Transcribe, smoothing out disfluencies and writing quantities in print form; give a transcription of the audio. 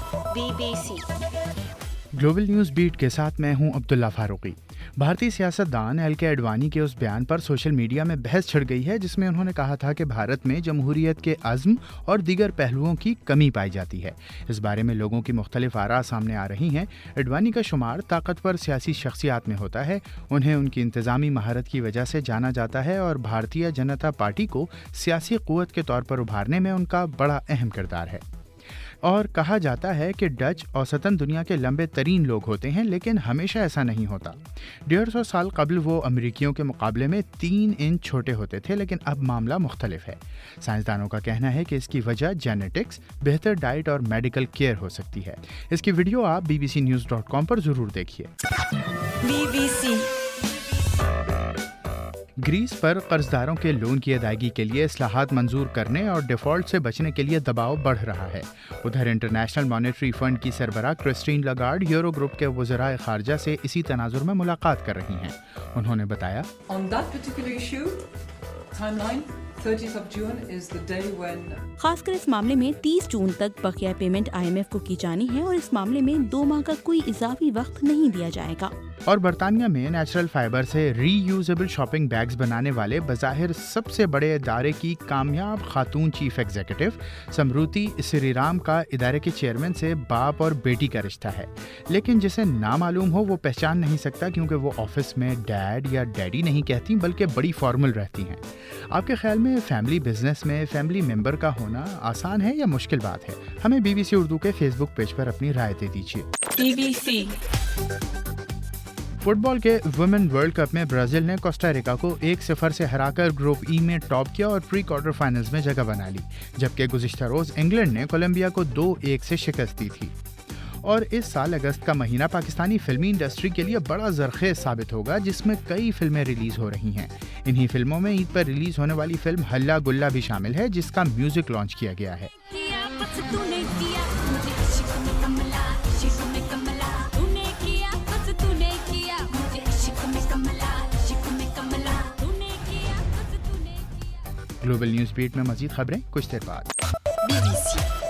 BBC global news beat के साथ मैं हूं अब्दुल्ला फारूकी। भारतीय सियासतदान एल के अडवाणी के उस बयान पर सोशल मीडिया में बहस छिड़ गई है जिसमें उन्होंने कहा था कि भारत में जमहूरियत के अज़्म और दीगर पहलुओं की कमी पाई जाती है। इस बारे में लोगों की मुख्तलिफ आरा सामने आ रही हैं। अडवाणी का शुमार ताकतवर सियासी शख्सियात में होता है। उन्हें उनकी इंतज़ामी महारत की वजह से जाना जाता है और भारतीय जनता पार्टी को सियासी क़ुव्वत के तौर पर उभारने में उनका बड़ा अहम किरदार है। और कहा जाता है कि डच औसतन दुनिया के लंबे तरीन लोग होते हैं, लेकिन हमेशा ऐसा नहीं होता। 150 साल कबल वो अमेरिकियों के मुकाबले में 3 इंच छोटे होते थे, लेकिन अब मामला मुख्तलिफ है। साइंसदानों का कहना है कि इसकी वजह जेनेटिक्स, बेहतर डाइट और मेडिकल केयर हो सकती है। इसकी वीडियो आप bbcnews.com पर ज़रूर देखिए। BBC ग्रीस पर कर्जदारों के लोन की अदायगी के लिए इस्लाहात मंजूर करने और डिफ़ॉल्ट से बचने के लिए दबाव बढ़ रहा है। उधर इंटरनेशनल मॉनेटरी फंड की सरबराह क्रिस्टीन लगार्ड यूरो ग्रुप के वज़राए ख़ारजा से इसी तनाजुर में मुलाकात कर रही हैं। उन्होंने बताया, खासकर इस मामले में 30 जून तक बकिया पेमेंट IMF को की जानी है और इस मामले में 2 माह का कोई इजाफी वक्त नहीं दिया जाएगा। और बरतानिया में नेचुरल फाइबर से रीयूजेबल शॉपिंग बैग्स बनाने वाले बज़ाहिर सबसे बड़े इदारे की कामयाब खातून चीफ एग्जीक्यूटिव समृति श्रीराम का इदारे के चेयरमैन से बाप और बेटी का रिश्ता है। लेकिन जिसे ना मालूम हो वो पहचान नहीं सकता, क्योंकि वो ऑफिस में डैड या डैडी नहीं कहती बल्कि बड़ी फॉर्मल रहती हैं। आपके ख्याल में फैमिली बिजनेस में फैमिली मेंबर का होना आसान है या मुश्किल बात है? हमें BBC उर्दू के फेसबुक पेज पर अपनी राय दे दीजिए। BBC फुटबॉल के वुमेन वर्ल्ड कप में ब्राज़ील ने कोस्टारिका को 1-0 से हराकर ग्रुप ई में टॉप किया और प्री क्वार्टर फाइनल्स में जगह बना ली, जबकि गुज़िश्ता रोज़ इंग्लैंड ने कोलंबिया को 2-1 से शिकस्त दी थी। और इस साल अगस्त का महीना पाकिस्तानी फिल्मी इंडस्ट्री के लिए बड़ा ज़रख़ेज़ साबित होगा, जिसमें कई फिल्में रिलीज़ हो रही हैं। इन्हीं फिल्मों में ईद पर रिलीज़ होने वाली फिल्म हल्ला गुल्ला भी शामिल है, जिसका म्यूज़िक लॉन्च किया गया है। ग्लोबल न्यूज़ बीट में मज़ीद खबरें कुछ देर बाद। BBC